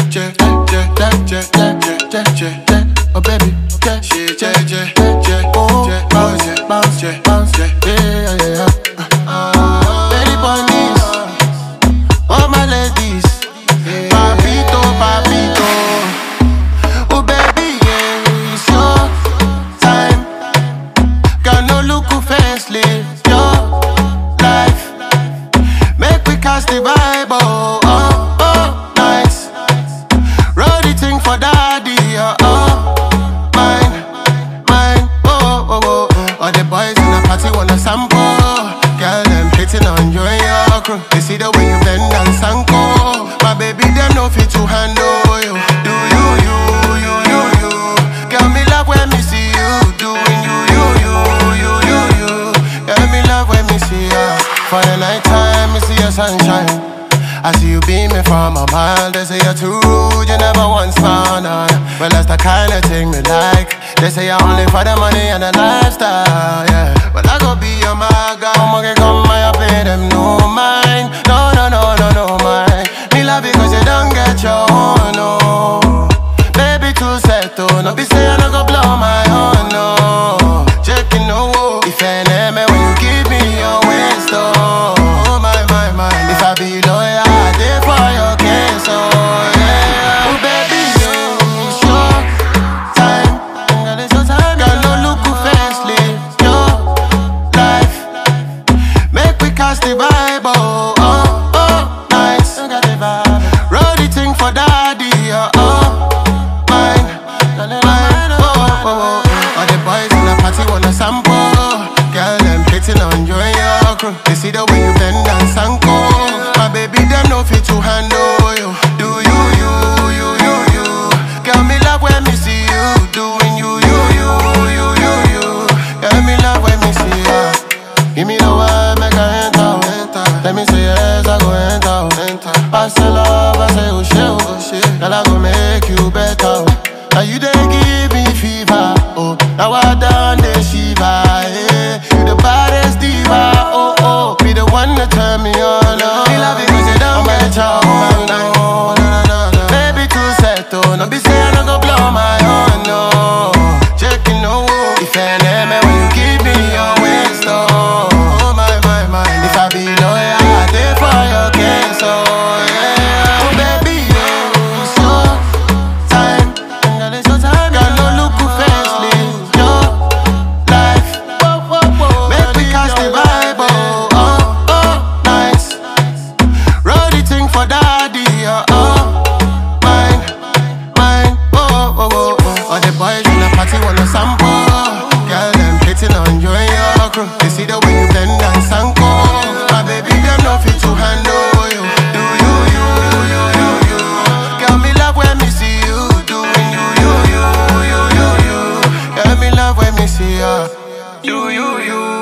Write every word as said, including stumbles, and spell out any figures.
je, je, je, je, je, je, je. Oh baby, je, je, je, je, je, je. Bounce, je, bounce, je, bounce, je. Yeah, yeah, yeah. Lady bunnies, all my ladies. Papito, papito. Oh baby, yeah, it's your time. Got no look who face, live your life. Make we cast the Bible, oh, oh, nice. Roll the thing for daddy, oh, oh, mine, mine, oh, oh, oh. All the boys in the party wanna sample. Girl, them hitting on you and your crew. They see the way you bend and sanko. My baby, them no fit to handle you. Do you, you, you, you, you. Girl, me love when me see you. Doing you, you, you, you, you, you. Girl, me love when me see you. For the night time, me see your sunshine. I see you beaming from a mile. They say you're too rude, you never once found on. Well, that's the kind of thing me like. They say you're only for the money and the lifestyle, yeah. Well, I go be your maga. Come on, come I pay them no mind. No, no, no, no, no mind. Me love you cause you don't get your own, no. Baby, too set, oh. No be say I no go blow my own, no. Checking no, if I name me when you give me your waist, oh. Oh, my, my, my. If I be loyal, I did for your case, oh, yeah. Oh, baby, you, it's your time. Girl, it's your time. Girl, no look who face, live your life. Make we cast the Bible, oh, oh, nice. Roll the thing for daddy, oh, oh, mine, mine, oh, oh, oh, oh. All the boys in the party wanna sample. Girl, them hitting on you and your crew. They see the way you bend and sanko. My baby, them no fit to handle you. Do you, you, you, you, you. Girl, me love when me see you. Doing you, you, you, you, you, you. Girl, me love when me see you. Give me the word, make I enter, enter. Let me say yes, I go enter, enter. Pass the love, I say oh shit, oh shit. Girl, I go make you better. Now you they give me fever, oh. Now I done the shiva, yeah. You the baddest diva, oh, oh. Be the one that turn me on, oh. Me love you cause you don't get your own, no. Baby, too set, oh. No be say I no go blow my own, no. Checking no, if I name me when you give me your waist, oh. Oh, my, my, my. If I be loyal, I did for your case, oh, yeah. Oh, baby, yeah, it's your time. Girl, it's your time. Girl, no look who face, live your life. Make me cast the Bible, oh, oh, nice. Roll the thing for daddy, oh, oh, mine, mine, oh, oh, oh, oh. All the boys in the party wanna sample. Girl, them hitting on you and your crew. They see the way you bend and sanko. My baby, them no fit to handle you. Do you, you, you, you, you. Girl, me love when me see you. Doing you, you, you, you, you, you. Girl, me love when me see you. You, you, you.